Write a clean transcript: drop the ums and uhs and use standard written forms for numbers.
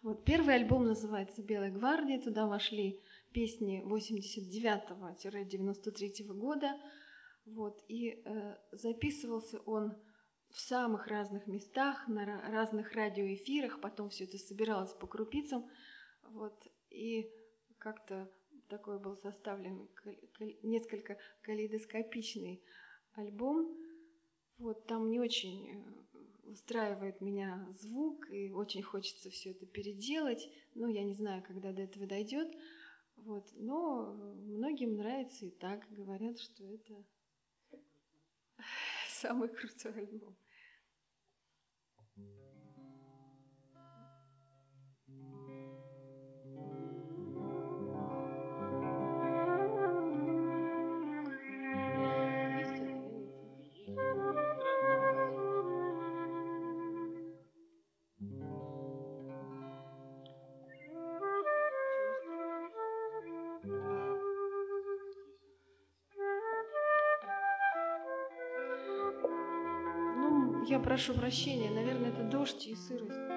Вот первый альбом называется «Белая гвардия». Туда вошли песни 89-93 года. Вот. И записывался он в самых разных местах, на разных радиоэфирах. Потом все это собиралось по крупицам. Вот. И как-то такой был составлен несколько калейдоскопичный альбом. Вот. Там не очень устраивает меня звук, и очень хочется все это переделать. Ну, я не знаю, когда до этого дойдет. Вот. Но многим нравится и так. Говорят, что это самый крутой альбом. Я прошу прощения, наверное, это дождь и сырость.